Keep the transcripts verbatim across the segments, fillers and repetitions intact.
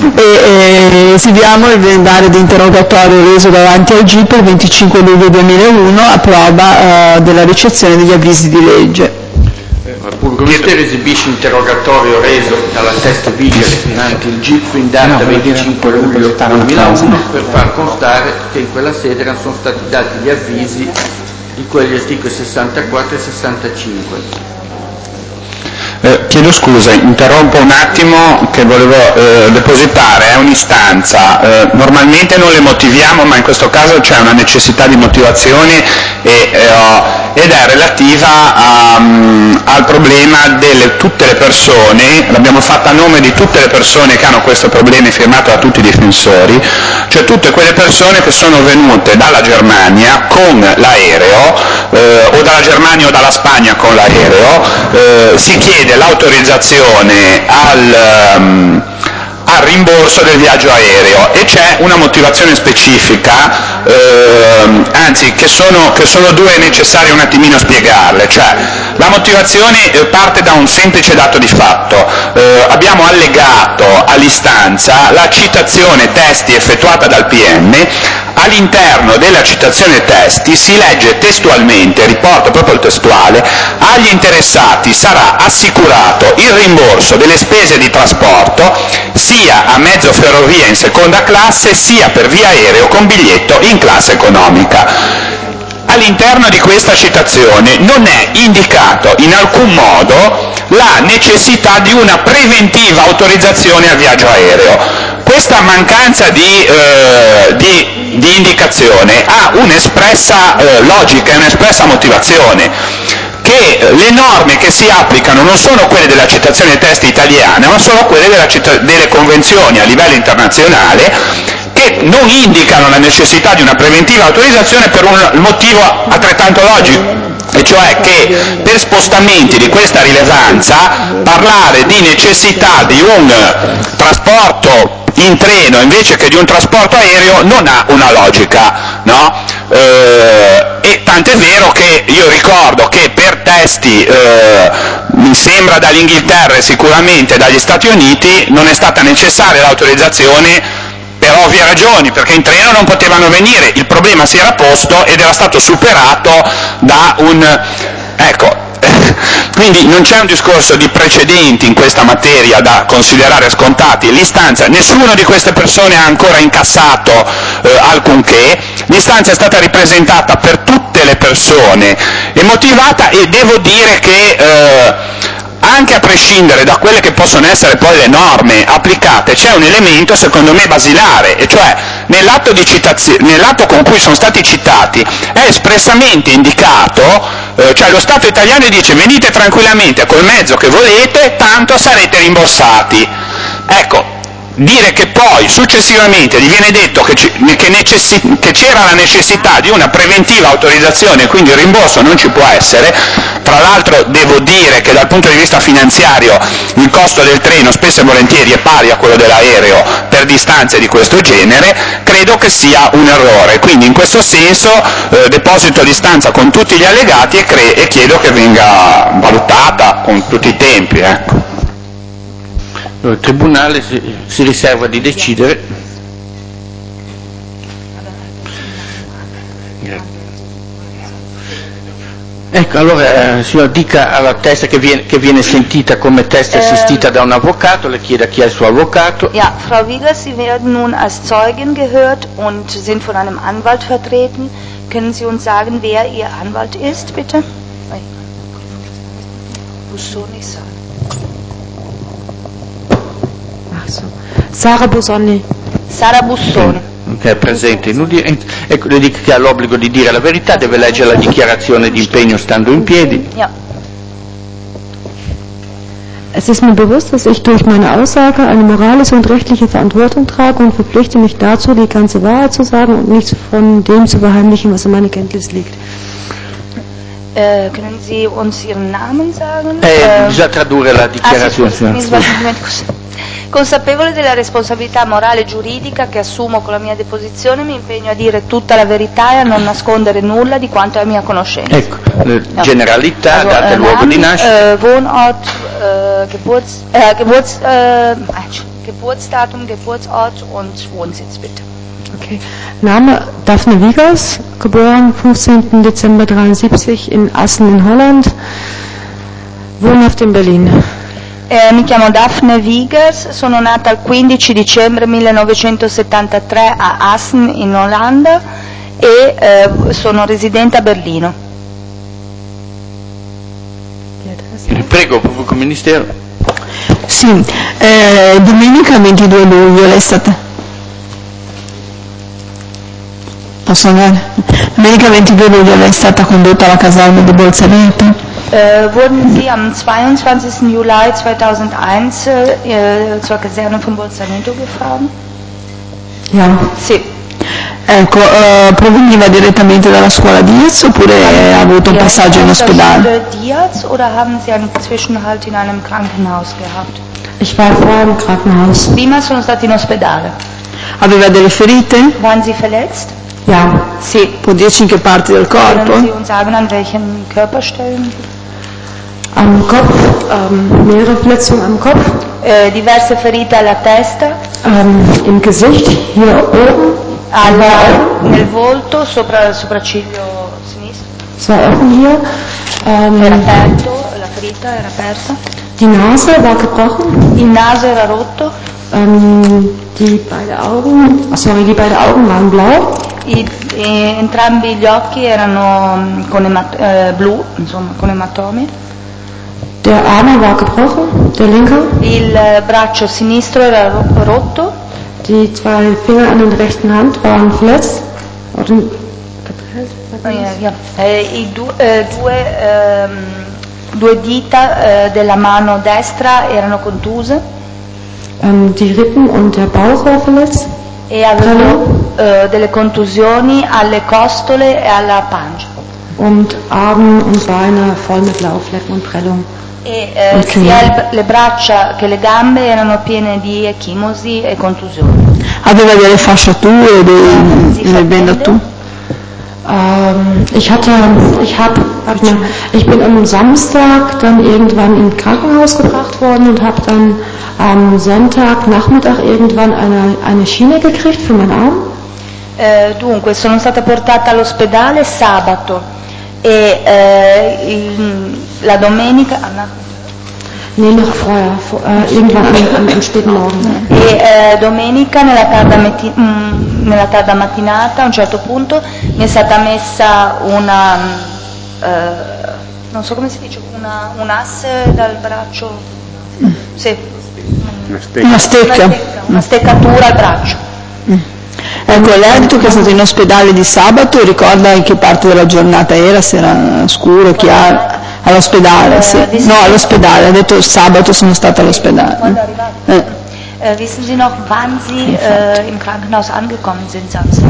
e esibbiamo il calendario di interrogatorio reso davanti al G I P il venticinque luglio duemilauno a prova eh, della ricezione degli avvisi di legge. Il Burgoministero esibisce interrogatorio reso dalla Sesta Vigile ante il G I P in data venticinque luglio duemilauno per far constare che in quella sede erano sono stati dati gli avvisi di quegli articoli sessantaquattro e sessantacinque. Eh, chiedo scusa, interrompo un attimo che volevo eh, depositare, è un'istanza, eh, normalmente non le motiviamo ma in questo caso c'è una necessità di motivazione e, eh, ed è relativa a, um, al problema delle tutte le persone, l'abbiamo fatta a nome di tutte le persone che hanno questo problema firmato da tutti i difensori, cioè tutte quelle persone che sono venute dalla Germania con l'aereo eh, o dalla Germania o dalla Spagna con l'aereo, eh, si chiede l'autorizzazione al, um, al rimborso del viaggio aereo e c'è una motivazione specifica, eh, anzi che sono, che sono due necessarie un attimino spiegarle, cioè la motivazione parte da un semplice dato di fatto, eh, abbiamo allegato all'istanza la citazione testi effettuata dal P M. All'interno della citazione testi si legge testualmente, riporto proprio il testuale, agli interessati sarà assicurato il rimborso delle spese di trasporto sia a mezzo ferrovia in seconda classe sia per via aereo con biglietto in classe economica. All'interno di questa citazione non è indicato in alcun modo la necessità di una preventiva autorizzazione al viaggio aereo. Questa mancanza di, eh, di, di indicazione ha un'espressa eh, logica e un'espressa motivazione, che le norme che si applicano non sono quelle della citazione testi italiana, ma sono quelle della cita- delle convenzioni a livello internazionale che non indicano la necessità di una preventiva autorizzazione per un motivo altrettanto logico, e cioè che per spostamenti di questa rilevanza parlare di necessità di un trasporto in treno invece che di un trasporto aereo non ha una logica, no? Eh, e tant'è vero che io ricordo che per testi, eh, mi sembra dall'Inghilterra e sicuramente dagli Stati Uniti, non è stata necessaria l'autorizzazione per ovvie ragioni, perché in treno non potevano venire, il problema si era posto ed era stato superato da un... ecco, quindi non c'è un discorso di precedenti in questa materia da considerare scontati, l'istanza, nessuno di queste persone ha ancora incassato eh, alcunché, l'istanza è stata ripresentata per tutte le persone e motivata, e devo dire che eh, anche a prescindere da quelle che possono essere poi le norme applicate, c'è un elemento secondo me basilare, e cioè nell'atto, di citazio- nell'atto con cui sono stati citati è espressamente indicato, eh, cioè lo Stato italiano dice venite tranquillamente col mezzo che volete, tanto sarete rimborsati. Ecco, dire che poi successivamente gli viene detto che, ci, che, necessi, che c'era la necessità di una preventiva autorizzazione e quindi il rimborso non ci può essere, tra l'altro devo dire che dal punto di vista finanziario il costo del treno spesso e volentieri è pari a quello dell'aereo per distanze di questo genere, credo che sia un errore, quindi in questo senso eh, deposito l'istanza con tutti gli allegati e, cre- e chiedo che venga valutata con tutti i tempi. Ecco. Il Tribunale si, si riserva di decidere. Ecco, allora eh, signor dica alla testa che viene, che viene sentita come testa assistita da un avvocato, le chieda chi è il suo avvocato. Ja, Frau Wiegler, Sie werden nun als Zeugin gehört und sind von einem Anwalt vertreten. Können Sie uns sagen, wer Ihr Anwalt ist, bitte? Bussoni Sara. Sara Busoni. Sara Bussoni. Che è presente, ecco, le dico che ha l'obbligo di dire la verità, deve leggere la dichiarazione di impegno stando in piedi. Ja. Es ist mir bewusst, dass ich durch meine Aussage eine moralische und rechtliche Verantwortung trage und verpflichte mich dazu, die ganze Wahrheit zu sagen und nichts von dem zu verheimlichen, was in meiner Kenntnis liegt. Äh, können Sie uns Ihren Namen sagen? Eh, äh, bisogna tradurre la dichiarazione. Ah, sì, scusi, consapevole della responsabilità morale e giuridica che assumo con la mia deposizione, mi impegno a dire tutta la verità e a non nascondere nulla di quanto è a mia conoscenza. Ecco, le ja. generalità, also, data äh, luogo Namen, di nascita. Äh, Wohnort, äh, Geburts, äh, Geburts, äh, Geburtsdatum, Geburtsort und Wohnsitz bitte. Okay. Name Daphne Wiegers, geboren fünfzehnten Dezember dreiundsiebzig in Assen in Holland, wohnhaft in Berlin. Eh, mi chiamo Daphne Wiegers, sono nata il quindici dicembre millenovecentosettantatré a Assen in Olanda e eh, sono residente a Berlino. Prego, Pubblico Ministero. Sì, eh, domenica ventidue luglio lei è stata... Posso andare? Domenica ventidue luglio lei è stata condotta alla caserma di Bolzaneto? Äh, wurden Sie am zweiundzwanzigsten Juli zweitausendeins äh, zur Kaserne von Bolzaneto gefahren? Ja. Sì. Ecco, eh, proveniva direttamente dalla scuola Diaz oppure ha avuto un passaggio in ospedale? Diaz oder haben Sie einen Zwischenhalt in einem Krankenhaus gehabt? Ich war vorher im Krankenhaus. Prima sono stati in ospedale. Aveva delle ferite? Waren Sie verletzt? Ja. Sì. Può dirci in che parti del corpo? Können Sie uns sagen, an welchen Körperstellen? Am Kopf, ähm, mehrere Verletzungen am Kopf. Äh, diverse ferite alla testa. Ähm, Im Gesicht, hier oben. Alla, nel volto, sopra il sopracciglio sinistro. Zwei offen hier. Ähm, Era aperto, la ferita era aperta. Die Nase war gebrochen. Il naso era rotto. Ähm, die beiden Augen, oh, sorry, die beiden Augen waren blau. I, e, entrambi gli occhi erano con emat- eh, blu, insomma, con ematomi. Der Arm war gebrochen, der linke. Il braccio sinistro era ro- rotto. Die zwei Finger an der rechten Hand waren verletzt. Oder Eh, yeah. eh, i du- eh, due, ehm, due dita eh, della mano destra erano contuse. ähm, die Rippen und der Bauch war verletzt. E avevano eh, delle contusioni alle costole e alla pancia. Und Arme und Beine voll mit Lauflecken und Prellung. E eh, Ok. sia il- le braccia che le gambe erano piene di echimosi e contusioni. Aveva delle fasciature, dei, delle bendature? Ähm, ich hatte, ich hab, warte mal, ich bin am Samstag dann irgendwann ins Krankenhaus gebracht worden und habe dann am Sonntagnachmittag irgendwann eine, eine Schiene gekriegt für meinen Arm. Eh, dunque, sono stata portata all'ospedale sabato e eh, il- la domenica, Anna? Nee, noch vorher, vor, äh, irgendwann am, am, am späten Morgen. e eh, domenica nella tarda, metti- mm, nella tarda mattinata a un certo punto mi è stata messa una, mm, eh, non so come si dice, una, un asse dal braccio, sì, Una una stecca? stecca, una steccatura al braccio. Ecco, lei ha detto che è stato in ospedale di sabato, ricorda in che parte della giornata era, se era scuro, chiaro? All'ospedale, sì. No, all'ospedale, ha detto sabato sono stata all'ospedale. Quando è arrivato? Eh. Äh, wissen Sie noch, wann Sie äh, im Krankenhaus angekommen sind Samstag?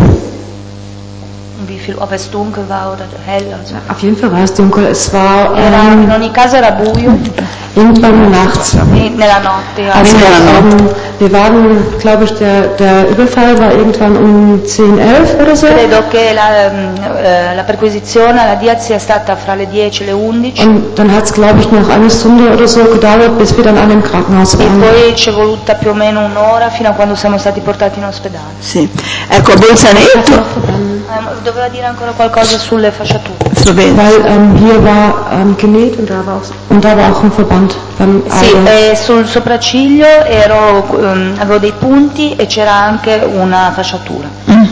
Um wie viel, ob es dunkel war oder hell? Also. Auf jeden Fall war es dunkel. Es war Era, in ähm, ogni caso era buio, irgendwann nachts. e nella notte. Also Ja, ähm, wir waren, glaube ich, der, der Überfall war irgendwann um zehn, elf oder so. Credo che la, mm, eh, la perquisizione alla Diaz sia stata fra le dieci e le undici Und dann hat es, glaube ich, noch eine Stunde oder so gedauert, bis wir dann alle im Krankenhaus e waren. poi ci è voluta più o meno un'ora fino a quando siamo stati portati in ospedale. Sì. Ecco, a Bolzaneto, Eh, doveva dire ancora qualcosa sulle fasciature. sto bene. Weil ähm, hier war ähm, genäht und da war auch, und da war auch ein Verband beim Sì, Auge. e sul sopracciglio ero, ehm, avevo dei punti e c'era anche una fasciatura. Mm.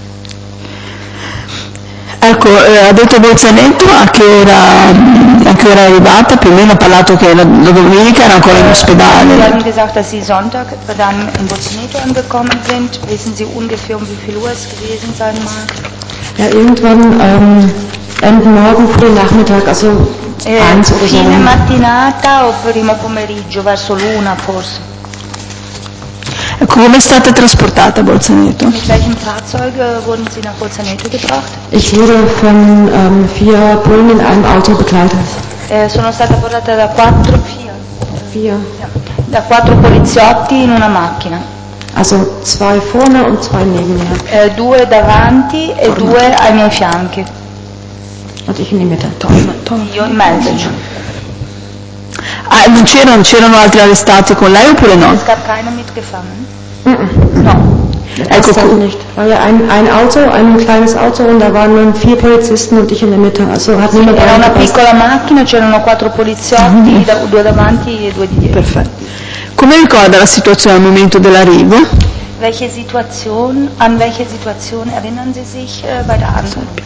Ecco, eh, ha detto Bolzaneto a che ora, a che ora è arrivata, più o meno ha parlato che la, la domenica era ancora in Sie ospedale. haben gesagt, dass Sie Sonntag dann in Bolzaneto angekommen sind. Wissen Sie ungefähr, um wie viel Uhr es gewesen sein mag? Ja, irgendwann ähm, Ende Morgen, früh Nachmittag, also Eh, eins oder so. fine mattinata o primo pomeriggio, verso l'una forse. Ecco, come è stata trasportata a Bolzaneto? Mit welchem Fahrzeug äh, wurden Sie nach Bolzaneto gebracht? Ich wurde von ähm, vier Bullen in einem Auto begleitet. Eh, sono stata portata da quattro, vier, Vier. da quattro poliziotti in una macchina, Also zwei vorne und zwei neben mir. eh, due davanti e due ai miei fianchi, Und ich in die Mitte. io in mezzo. Ah, non c'erano, c'erano altri arrestati con lei oppure no? Es gab keine mitgefangen? Mhm. No. Ecco, das nicht. War ja ein, ein Auto, ein kleines Auto und da waren dann vier Polizisten und ich in der Mitte. Also hat Sì, niemand era una reingepasst. piccola macchina, c'erano quattro poliziotti, da, due davanti e due di dietro. Perfetto. Come ricorda la situazione al momento dell'arrivo? Welche Situation, an welche Situation erinnern Sie sich äh, bei der Ankunft?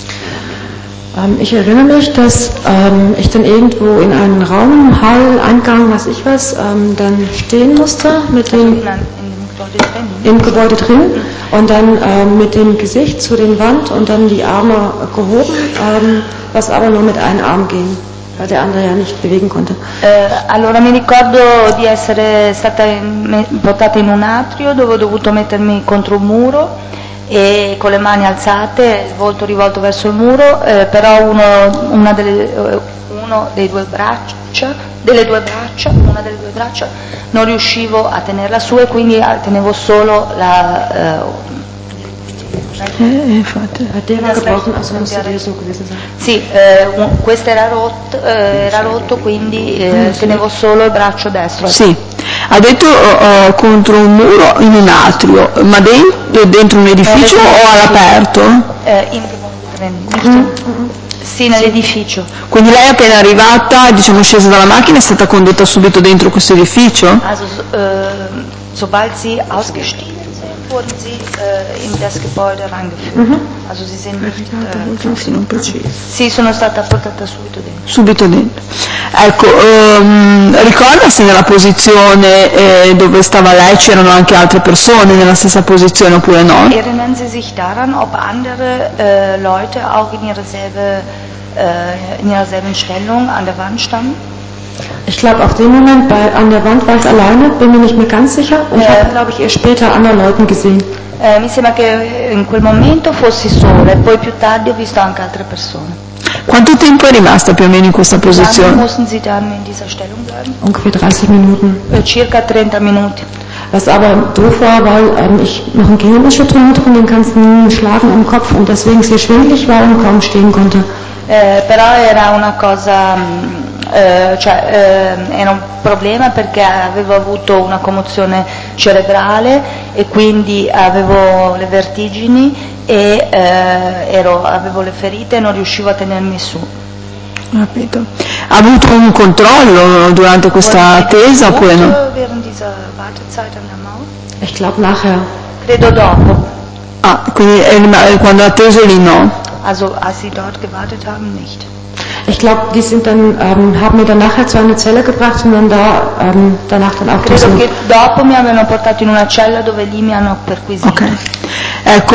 Ähm, ich erinnere mich, dass ähm, ich dann irgendwo in einen Raum, Hall, Eingang, was ich was, ähm, dann stehen musste mit Also dem, in, ein, in dem Gebäude drin? im Gebäude drin und dann ähm, mit dem Gesicht zu den Wand und dann die Arme gehoben, ähm, was aber nur mit einem Arm ging, weil der andere ja nicht bewegen konnte. Eh, allora mi ricordo di essere stata in, portata in un atrio dove ho dovuto mettermi contro un muro e con le mani alzate, il volto rivolto verso il muro, eh, però uno, una delle, eh, uno dei due braccia, delle due braccia, una delle due braccia non riuscivo a tenerla su e quindi tenevo solo la... Eh, Eh, infatti. Der war gebrochen, also musste der so gewesen sein. Sì, eh, un, questo era rotto, eh, era rotto quindi eh, tenevo solo il braccio destro. Sì, ha detto uh, contro un muro in un atrio, ma dentro, dentro un edificio no, o all'aperto? Eh, in, mm. Sì, nell'edificio. Quindi lei appena arrivata, diciamo scesa dalla macchina, è stata condotta subito dentro questo edificio? Also, äh, sobald Sie ausgestiegen sind, wurden Sie äh, in das Gebäude reingeführt. Mhm. Also Sie sind nicht... Äh, sì, sono stata portata subito dentro. Subito dentro. Ecco, um, ricorda se nella posizione eh, dove stava lei c'erano anche altre persone nella stessa posizione oppure no? Erinnern Sie sich daran, ob andere äh, Leute auch in ihrer, selbe, äh, in ihrer selben Stellung an der Wand standen? Ich glaube, auf dem Moment bei, an der Wand war ich alleine, bin mir nicht mehr ganz sicher. Und ich Eh. habe, glaube ich, erst später andere Leute gesehen. Eh, mi sembra che in quel momento fossi sola e poi più tardi ho visto anche altre persone. Quanto tempo è rimasta più o meno in questa Wie lange posizione? mussten Sie dann in dieser Stellung bleiben? Ungefähr dreißig Minuten. Eh, circa trenta minuti. Was aber doof war, weil ähm, ich noch ein Gehirnerschütterung hatte und den ganzen Schlagen im Kopf und deswegen sehr schwindelig war und kaum stehen konnte. Eh, però era una cosa, mh, eh, cioè eh, era un problema perché avevo avuto una commozione cerebrale e quindi avevo le vertigini e eh, ero, avevo le ferite e non riuscivo a tenermi su. Capito. Ha avuto un controllo durante questa attesa oppure no? Während dieser Wartezeit an der Mauer? Ich glaube nachher. Credo dopo. Ah, quindi eh, quando ha atteso lì no? Also als Sie dort gewartet haben, nicht. Ich glaube, die sind dann, ähm, haben mir dann nachher zu einer Zelle gebracht und dann da, ähm, danach dann auch Credo che dopo mi avevano portato in una cella dove lì mi hanno perquisito. Ok. Ecco,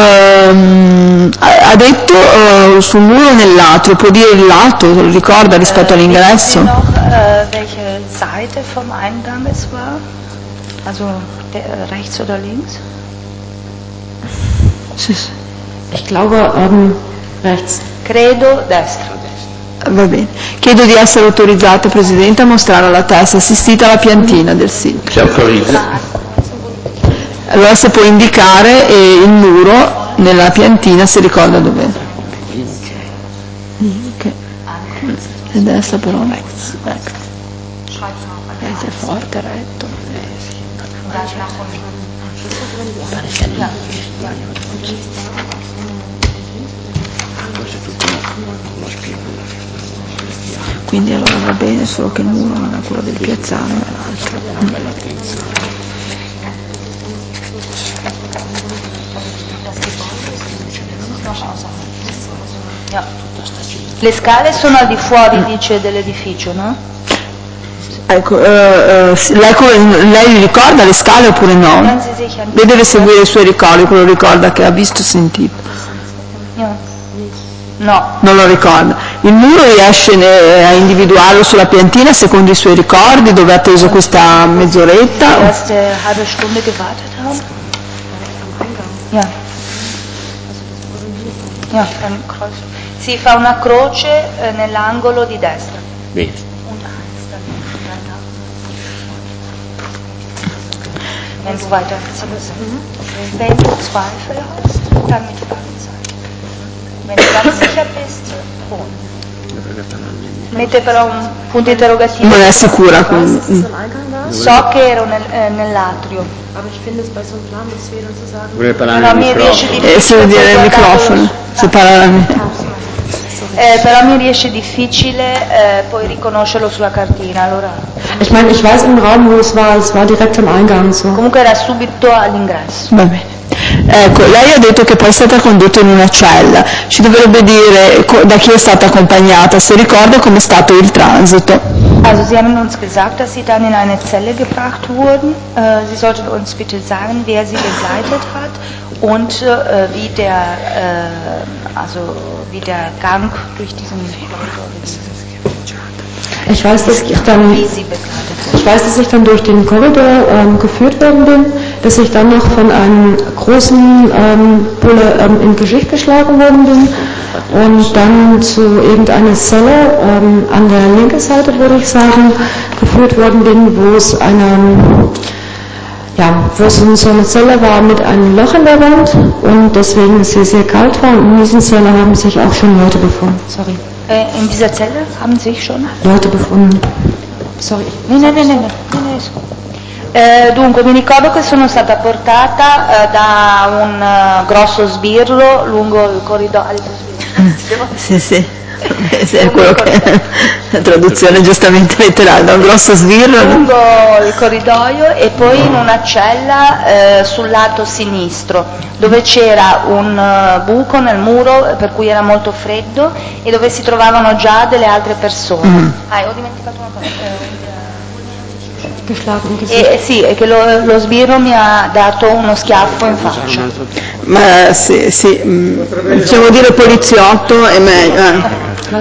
ehm, ha detto eh, sul muro nell'atrio, può dire il lato, lo ricorda rispetto Äh, all'ingresso? wissen Sie noch, äh, welche Seite vom Eingang es war? Also der, äh, rechts oder links? Sì, sì. Ich glaube, ähm, rechts. Credo destra. Va bene. Chiedo di essere autorizzata, Presidente, a mostrare la testa assistita alla piantina del sito. Si autorizza. Allora se può indicare eh, il muro nella piantina, si ricorda dov'è. Ok. A destra però. Ecco. Eh, sei forte, retto. Quindi allora va bene, solo che il muro non è quello del piazzale, ma l'altro. Ja. Le scale sono al di fuori, dice, dell'edificio, no? Ecco, eh, eh, lei, lei ricorda le scale oppure no? Lei deve seguire i suoi ricordi, quello ricorda che ha visto e sentito. No. Non lo ricorda. Il muro riesce a individuarlo sulla piantina secondo i suoi ricordi, dove ha atteso questa mezz'oretta? Die erste halbe Stunde gewartet haben? Ja. Ja, ein Kreuz. Si fa una croce eh, nell'angolo di destra. Bene. Wenn du weiter Wenn du Zweifel hast, dann mit Fragezeichen. Wenn du ganz sicher bist, rot. Mette però un punto interrogativo. Non è sicura. Quindi. So che ero nel, eh, nell'atrio. Però mi riesce difficile. Eh, se dire il microfono, se parla eh, però mi riesce difficile eh, poi riconoscerlo sulla cartina, allora. Ich meine, ich weiß im Raum, wo es war, es war direkt am Eingang. So. Comunque era subito all'ingresso. Va bene. Ecco, lei ha detto che poi è stata condotta in una cella, ci dovrebbe dire da chi è stata accompagnata, se ricorda com'è stato il transito. Also Sie haben uns gesagt, dass Sie dann in eine Zelle gebracht wurden. Äh, Sie sollten uns bitte sagen, wer Sie begleitet hat und äh, wie der, äh, also wie der Gang durch diesen Korridor gewesen ist. Ich weiß, dass ich dann, ich weiß, dass ich dann durch den Korridor ähm, geführt worden bin, dass ich dann noch von einem großen ähm, Bulle ähm, ins Gesicht geschlagen worden bin und dann zu irgendeiner Zelle ähm, an der linken Seite, würde ich sagen, geführt worden bin, wo es eine, ja, wo es so eine Zelle war mit einem Loch in der Wand und deswegen es sehr, sehr kalt war und in dieser Zelle haben sich auch schon Leute befunden. Sorry. In dieser Zelle haben sich schon Leute befunden. Sorry. No, no, no, no, no. Eh, dunque mi ricordo che sono stata portata eh, da un uh, grosso sbirro lungo il corridoio. Sì, sì. È quello che la traduzione giustamente letterale, da un grosso sbirro lungo il corridoio e poi in una cella eh, sul lato sinistro dove c'era un uh, buco nel muro per cui era molto freddo e dove si trovavano già delle altre persone. Mm. Ah, ho dimenticato una cosa. Eh, eh, sì, è che lo, lo sbirro mi ha dato uno schiaffo in faccia. Ma sì, sì, mh, diciamo dire poliziotto è meglio. Eh.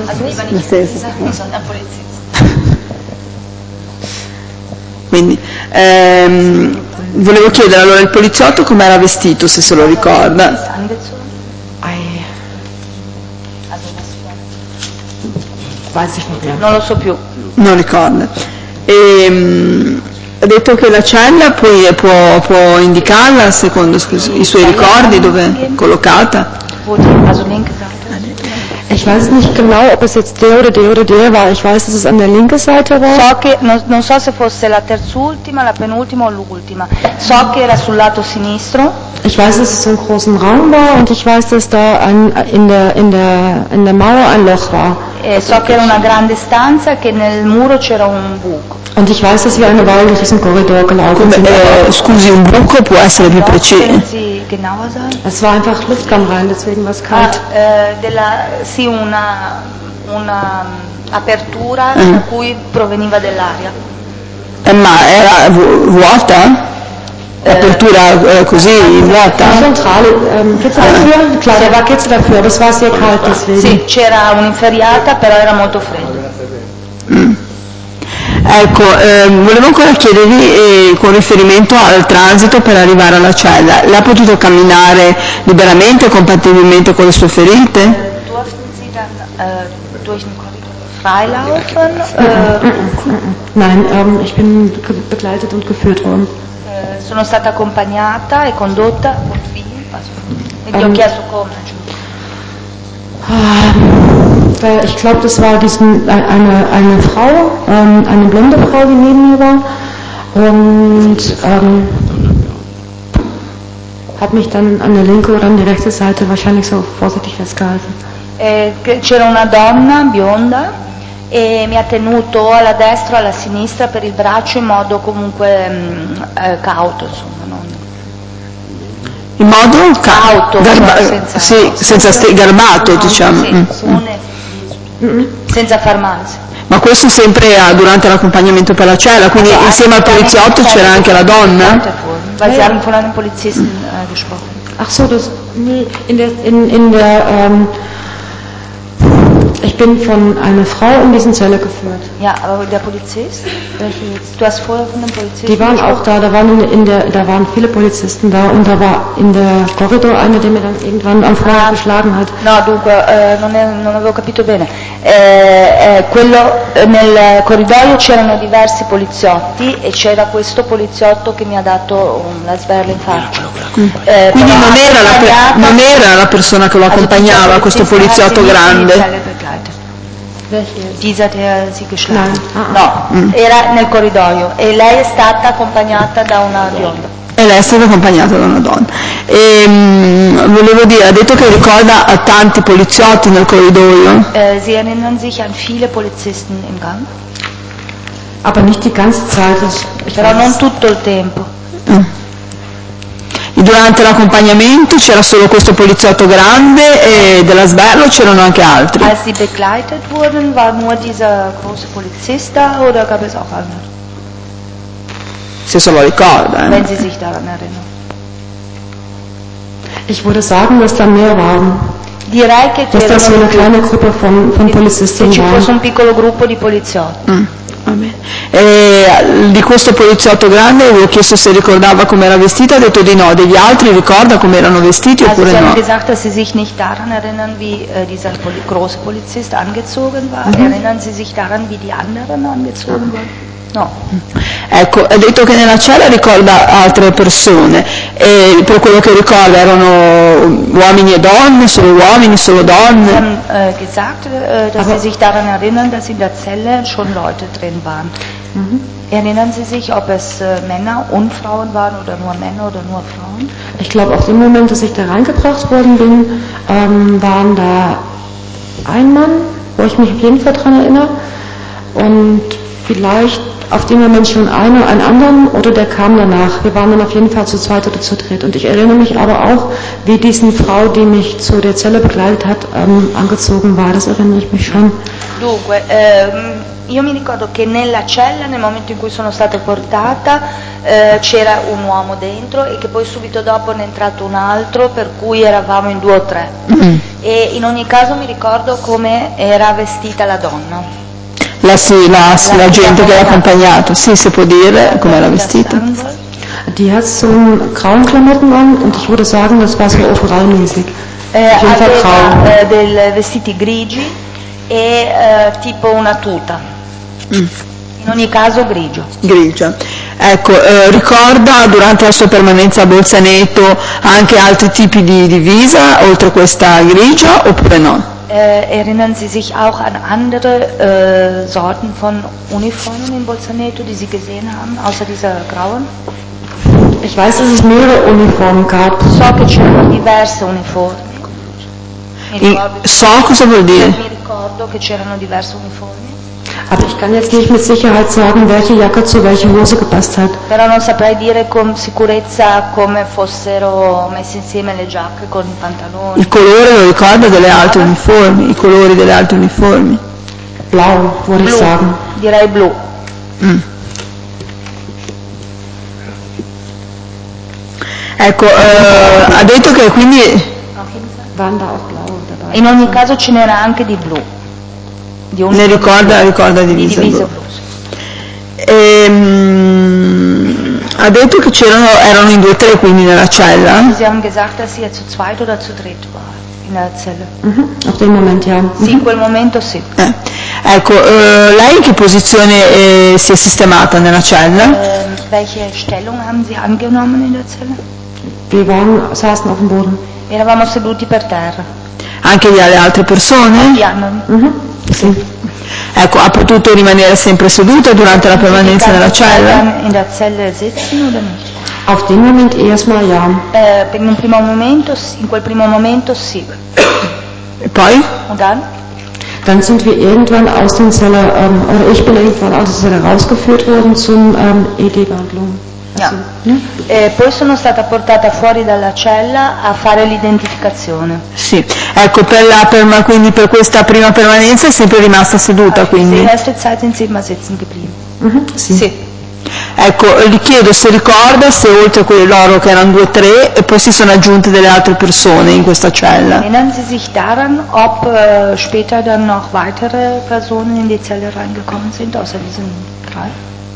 Quindi ehm, volevo chiedere allora il poliziotto come era vestito, se se lo ricorda. Non lo so più. Non ricorda. E, mh, ha detto che la cella poi può, può indicarla secondo scusi, i suoi ricordi dove è collocata? Ich weiß nicht genau, ob es jetzt der oder der oder der war. Ich weiß, dass es an der linken Seite war. So che, non, non so se fosse la terzultima, la penultima o l'ultima. So che era sul lato sinistro. Ich weiß, dass es so einen großen Raum war und ich weiß, dass da ein, in, der, in, der, in der Mauer ein Loch war. E so che era una grande stanza e che nel muro c'era un buco. Und ich weiß, dass wir eine Weile durch diesen Korridor gelaufen sind. Eh, scusi, un buco può essere più preciso. Es war einfach Luftgang rein, deswegen war es kalt. Ah, eh, della, sì, una, una um, apertura mm. da cui proveniva dell'aria. Eh, ma era vu- vuota? Apertura eh, così vuota? Centrale, ähm, geht's dafür? Klar, der war geht's dafür, aber es war sehr kalt deswegen. Sì, c'era un'inferriata, però era molto freddo. Mm. Ecco, eh, volevo ancora chiedervi eh, con riferimento al transito per arrivare alla cella, lei ha potuto camminare liberamente, compatibilmente con le sue ferite? Durften Sie dann äh, durch den Korridor freilaufen? Äh, Nein, ähm, ich bin begleitet und geführt worden. Äh, sono stata accompagnata e condotta con figli, e gli ho chiesto come. Ich glaube, das war diesen, eine, eine Frau, ähm, eine blonde Frau, die neben mir war und ähm, hat mich dann an der linken oder an der rechten Seite wahrscheinlich so vorsichtig festgehalten. Eh, c'era una donna bionda e mi ha tenuto alla destra o alla sinistra per il braccio in modo comunque mh, eh, cauto, insomma. Non... In modo cauto, garba- cioè senza, sì, senza st- garbato, no, diciamo. Sì, mm. Mm. Senza farmarsi. Ma questo sempre ah, durante l'accompagnamento per la cella, quindi also, insieme al poliziotto c'era anche la donna? Weil Sie haben von einem Polizisten äh, gesprochen. Ach so, das, nee, in der, in, in der, ähm, ich bin von einer Frau in diesen Zelle geführt. Ja, aber der Polizist? Welche jetzt? Du hast vorher von dem Polizisten Die waren auch da, da waren, in, in der, da waren viele Polizisten da und da war in der Korridor einer, der mir dann irgendwann am Vorher ah, geschlagen hat. No, dunque, eh, non, è, non avevo capito bene. Eh, eh, quello, eh, nel corridoio c'erano diversi poliziotti e c'era questo poliziotto che mi ha dato una sberla in faccia. Mm. Eh, Quindi non era, la per, non era la persona che lo accompagnava, questo poliziotto grande? Dieser, der sie geschlagen ha. No, mm. era nel corridoio e lei è stata accompagnata da una bionda. E lei è stata accompagnata da una donna. E, mh, volevo dire, ha detto che ricorda a tanti poliziotti nel corridoio. Äh, Sie erinnern sich an viele Polizisten im Gang? Aber nicht die ganze Zeit. Però non tutto il tempo. Mm. Durante l'accompagnamento c'era solo questo poliziotto grande e della Sberlo, c'erano anche altri? Als sie begleitet wurden, war nur dieser große Polizist da oder gab es auch andere? Se se lo ricorda. Eh. Wenn Sie sich daran erinnern. Ich würde sagen, dass da mehr waren. Direi che dass das so eine kleine Gruppe von, von Polizisten ci war. fosse un piccolo gruppo di poliziotti. Mm. E di questo poliziotto grande avevo chiesto se ricordava come era vestita, ha detto di no. Degli altri ricorda come erano vestiti also oppure Sie no? haben gesagt, dass Sie sich nicht daran erinnern, wie äh, dieser Poli große Polizist angezogen war. Mhm. Erinnern Sie sich daran, wie die anderen angezogen waren? No. Ecco, ha detto che nella cella ricorda altre persone e per quello che ricorda erano uomini e donne, solo uomini, solo donne. Sie haben äh, gesagt, äh, dass Aber Sie sich daran erinnern, dass in der Zelle schon Leute drin waren. Mhm. Erinnern Sie sich, ob es äh, Männer und Frauen waren oder nur Männer oder nur Frauen? Ich glaube, auf dem Moment, dass ich da reingebracht worden bin, ähm, waren da ein Mann, wo ich mich auf jeden Fall dran erinnere, und vielleicht auf dem Moment schon einer, einen anderen oder der kam danach. Wir waren dann auf jeden Fall zu zweit oder zu dritt. Und ich erinnere mich aber auch, wie diese Frau, die mich zu der Zelle begleitet hat, ähm, angezogen war. Das erinnere ich mich schon. Dunque, ehm, io mi ricordo che nella cella, nel momento in cui sono stata portata, eh, c'era un uomo dentro e che poi subito dopo ne è entrato un altro, per cui eravamo in due o tre. Mm. E in ogni caso mi ricordo come era vestita la donna. La, sì, la, la, la gente che l'ha accompagnato, sì, si può dire come era vestita. Die hat so grauen Klamotten an und ich würde sagen, das war so opereimäßig. Eh, aveva eh, dei vestiti grigi e eh, tipo una tuta. Mm. In ogni caso grigio. Grigio. Ecco, eh, ricorda durante la sua permanenza a Bolzaneto anche altri tipi di divisa oltre questa grigia oppure no? Äh, erinnern Sie sich auch an andere äh, Sorten von Uniformen in Bolzaneto, die Sie gesehen haben, außer dieser grauen? Ich weiß, dass es mehrere Uniformen gab. So che c'erano diverse uniformi. Mi ricordo, so cosa vuol dire? Mi ricordo che c'erano diverse uniformi. Aber ich kann jetzt nicht mit Sicherheit sagen, welche Jacke zu welcher Hose gepasst hat. Però non saprei dire con sicurezza come fossero messe insieme le giacche con i pantaloni. Il colore lo ricorda delle altre uniformi, i colori delle altre uniformi? Blau, würde ich sagen. Direi blu. Mm. Ecco, eh, ha detto che quindi... In ogni caso ce n'era anche di blu. Ne ricorda, ricorda divisa di blu. Ehm, ha detto che c'erano, erano in due o tre quindi nella cella? Sie haben gesagt, dass sie zu zweit oder zu dritt war in der Zelle. Mhm. Auf dem Moment ja. Sì, in quel momento sì. Eh. Ecco, eh, lei in che posizione eh, si è sistemata nella cella? Eh, welche Stellung haben Sie angenommen in der Zelle? Wir waren, saßen auf dem Boden. Eravamo seduti per terra. Anche le altre persone? Gli altri. Mhm. Sì. Ecco, ha potuto rimanere sempre seduta durante la permanenza nella cella? In der Zelle sitzen oder nicht? Auf dem Moment erstmal ja. Eh, in un primo momento, in quel primo momento sì. E poi? Und dann? Dann sind wir irgendwann aus der Zelle, ähm, oder ich bin irgendwann aus der Zelle rausgeführt worden zum ähm, E D-Behandlung. No. Mm? E poi sono stata portata fuori dalla cella a fare l'identificazione. Sì, ecco, per la, per, quindi per questa prima permanenza è sempre rimasta seduta, ah, quindi? Die erste Zeit sind Sie immer sitzen geblieben. Mm-hmm. Sì. Sì. Ecco, gli chiedo se ricorda se oltre a quelli loro che erano due o tre e poi si sono aggiunte delle altre persone in questa cella. Erinnern Sie sich daran, ob äh, später dann noch weitere Personen in die Zelle reingekommen sind, außer diesen drei?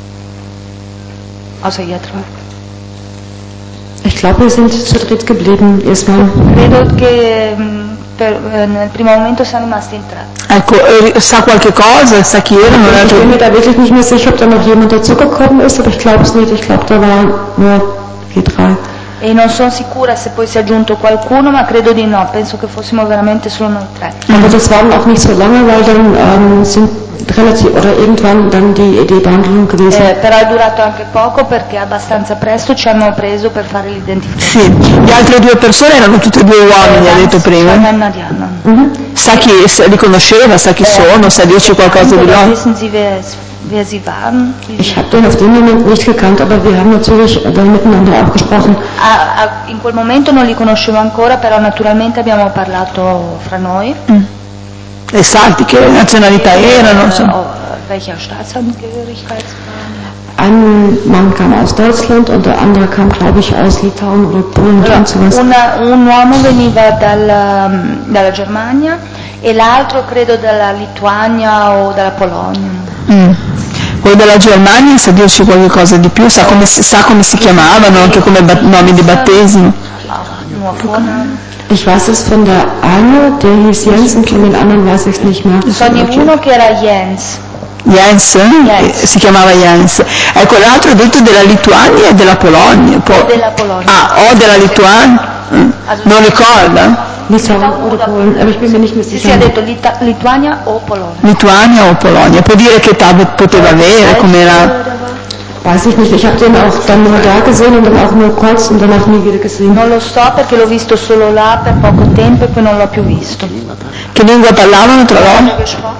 Außer ihr drei? Ich glaube, wir sind zu dritt geblieben erstmal. Credo che per, eh, nel primo momento siamo rimasti in tre. Ecco, sa qualche cosa? Sa chi erano? Ich bin mir da wirklich nicht mehr sicher, ob da noch jemand dazugekommen ist, aber ich glaube es nicht. Ich glaube, da waren nur wir drei. E non sono sicura se poi si è aggiunto qualcuno, ma credo di no, penso che fossimo veramente solo noi tre. Aber das waren auch nicht so lange, weil dann ähm, sind relativ oder irgendwann dann die Idee-Behandlung gewesen. Eh, però è durato anche poco perché abbastanza presto ci hanno preso per fare l'identificazione. Sì, le altre due persone erano tutte e due uomini, Eh, ha detto prima. Diana, Diana. Mhm. Sa chi, se li conosceva, sa chi sono, sa dirci qualcosa di loro? Wissen Sie, wer, wer sie waren? Ich habe den auf dem Moment nicht gekannt, aber wir haben natürlich dann miteinander auch gesprochen. Ah, ah, in quel momento non li conoscevo ancora, però naturalmente abbiamo parlato fra noi. Mm. E sa di che nazionalità erano? Insomma. Oh, welcher Staatsangehörigkeit waren? Ein Mann kam aus Deutschland und der andere kam, glaube ich, aus Litauen oder Polen Allora, und sowas. una, un uomo veniva dalla, dalla Germania e l'altro credo dalla Lituania o dalla Polonia. Mm. Quello della Germania sa dirci qualche cosa di più? Sa come si, sa come si chiamavano, anche come bat- nomi di battesimo? Nur Vornamen. Ich weiß es von der einen, der hieß Jens, und von den anderen weiß ich es nicht mehr. So di uno che era Jens. Jens? Jens. Eh, si chiamava Jens. Ecco, l'altro ha detto della Lituania e della Polonia. Po- Della Polonia. ah, o della Lituania? Mm. Non ricorda? Litauen oder Polen, aber ich bin mir nicht mehr Si sicher. sia detto Lita- Lituania o Polonia. Lituania o Polonia? Può dire che età poteva avere, com'era? Weiß ich nicht, ich habe den auch dann nur da gesehen und dann auch nur kurz und danach nie wieder gesehen. Non lo so perché l'ho visto solo là per poco tempo e poi non l'ho più visto. Che lingua parlavano tra loro?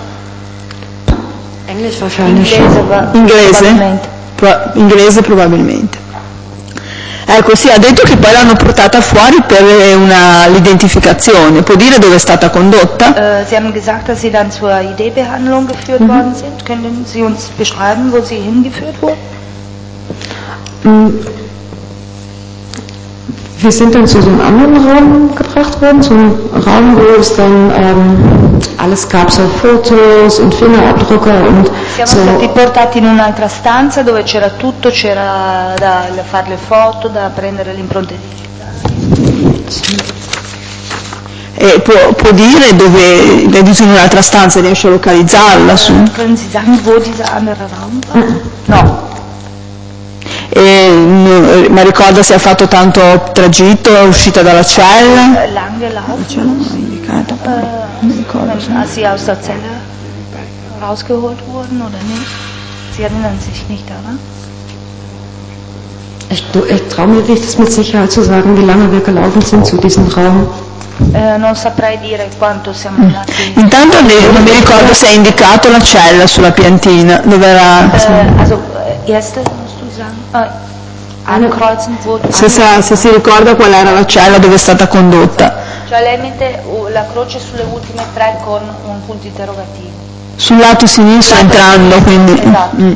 Englisch wahrscheinlich. Inglese, va- Inglese? probabilmente. Pro- inglese probabilmente. Ecco, sì, ha detto che poi l'hanno portata fuori per una, l'identificazione. Può dire dove è stata condotta? Äh, Sie haben gesagt, dass Sie dann zur I D-Behandlung geführt worden sind. Können Sie uns beschreiben, wo Sie hingeführt wurden? Wir sind dann zu so einem anderen Raum gebracht worden, so einem Raum, wo es dann ähm, alles gab, so Fotos und Fingerabdrücke und Siamo so. stati portati in un'altra stanza dove c'era tutto, c'era da fare le foto, da prendere le impronte digitali. E può, può dire dove, l'hai detto in un'altra stanza, riesce a localizzarla? Su? Können Sie sagen, wo dieser andere Raum war? No. E, no, ma ricorda se ha fatto tanto tragitto, è uscita dalla cella? Lang gelaufen ist, Indicato, äh, non ricordo. als Sie aus der Zelle rausgeholt wurden oder nicht? Sie erinnern sich nicht daran? Ich, ich traue mir nicht, das mit Sicherheit zu sagen, wie lange wir gelaufen sind zu diesem Raum. Eh, non saprei dire quanto siamo andati. Intanto le- non mi ricordo se ha indicato la cella sulla piantina, dove era... Äh, also, äh, erste musst du sagen, äh, ankreuzen wurde. Se, sa, se si ricorda qual era la cella dove è stata condotta. Cioè lei mette uh, la croce sulle ultime tre con un punto interrogativo. Sul lato sinistro Lato entrando, sinistro, quindi... esatto. mm.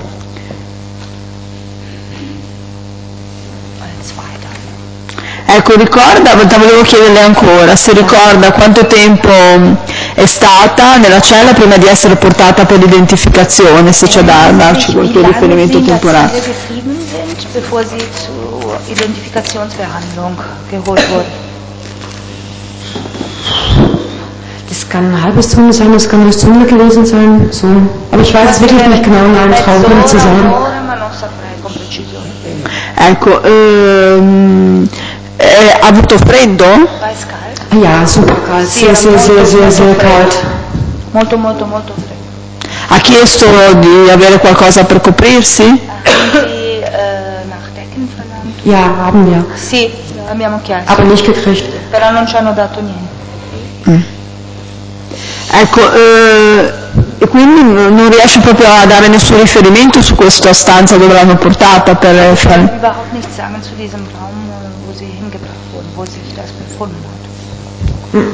Ecco, ricorda, volevo chiederle ancora, se ricorda quanto tempo è stata nella cella prima di essere portata per l'identificazione, se c'è da darci qualche riferimento temporale. Wie lange Sie in der Zelle geblieben sind, bevor Sie zur Identifikationsbehandlung geholt wurden? Das kann eine halbe Stunde sein, das kann eine Stunde gewesen sein, so. Aber ich weiß es wirklich nicht genau, nein, traue mir zu sagen. Un'ora, ma non saprei con precisione. Ecco, ehm, eh, ha avuto freddo? War es kalt? Ja, super kalt, Sì, sehr, era sehr, molto, sehr, sehr, molto sehr freddo. kalt. Molto, molto, molto freddo. Ha chiesto di avere qualcosa per coprirsi? Haben Sie äh, nach Decken verlangt? Ja, haben wir, Sì, abbiamo chiesto, aber nicht gekriegt. però non ci hanno dato niente. Ecco, eh, e quindi non non riesce proprio a dare nessun riferimento su questa stanza dove l'hanno portata per Ich kann fare... überhaupt nichts sagen zu diesem Raum, äh, wo sie hingebracht wurden, wo sich das befunden hat.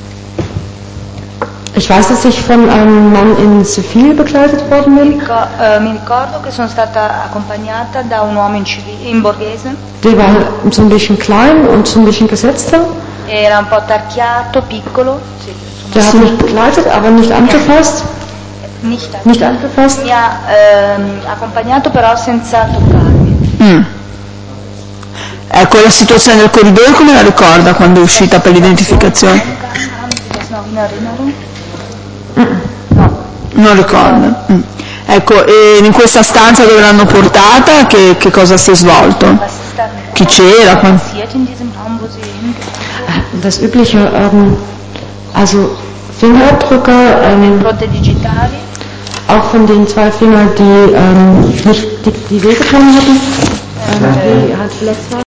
Ich weiß, dass ich von einem Mann in Zivil begleitet worden bin. Rico- eh, mi ricordo che sono stata accompagnata da un uomo in, civi- in borghese, Der war so ein bisschen klein und so ein bisschen gesetzter. era un po' tarchiato, piccolo, sì, Der hat mich begleitet, aber nicht angefasst. nicht, Nicht angefasst. mi ha ehm, accompagnato però senza toccarmi. Mm. Ecco, la situazione del corridoio come la ricorda quando è uscita per l'identificazione? Haben Sie das noch in Erinnerung? Non ricorda. Mm. Ecco, e in questa stanza dove l'hanno portata che, che cosa si è svolto? Was ist dann chi c'era. passiert in diesem Raum, wo Sie hingefahren Das übliche, ähm, also Fingerabdrücke, ähm, Impronte digitali, auch von den zwei Fingern, die ähm, nicht die, die wehgetan hatten, ähm, die halt verletzt waren.